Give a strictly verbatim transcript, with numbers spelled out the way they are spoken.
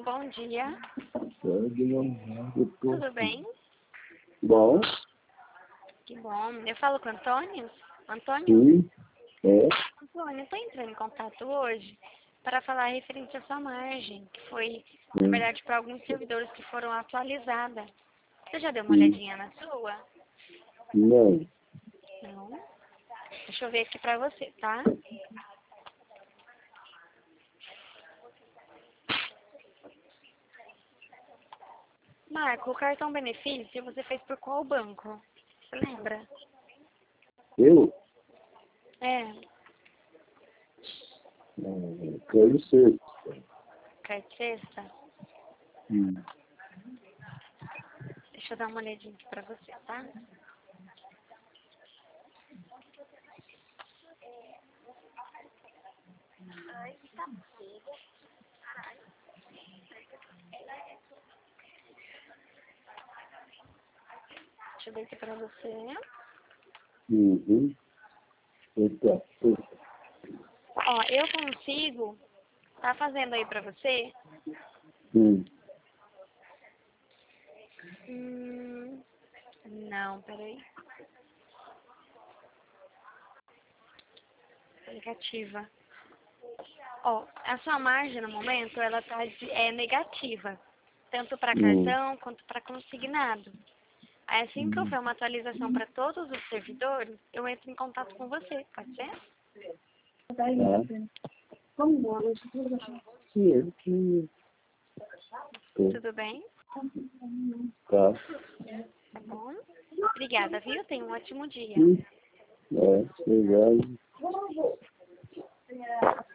Alô, bom dia. Tudo Tudo bem? bom? Que bom. Eu falo com o Antônio? Antônio? Sim, é. Antônio, eu estou entrando em contato hoje para falar referente à sua margem, que foi, na Sim, verdade, para alguns servidores que foram atualizadas. Você já deu uma sim. olhadinha na sua? Não. Não? Deixa eu ver aqui para você, tá? Marco, o cartão benefício você fez por qual banco? Você lembra? Eu? É, Não, quero ser. carta sexta. Hum. Deixa eu dar uma olhadinha aqui pra você, tá? Deixa eu ver aqui pra você. Uhum. Eita, eita. Ó, eu consigo, tá fazendo aí pra você? Hum. Hum, não, peraí. Negativa. Ó, a sua margem no momento, ela tá de, é negativa. Tanto para Hum. cartão quanto para consignado. Aí, assim que Hum. houver uma atualização para todos os servidores, eu entro em contato com você, pode ser? Tá. Sim, sim. Tudo bem? Tá. Tá bom? Obrigada, viu? Tenha um ótimo dia. Sim. É, obrigado.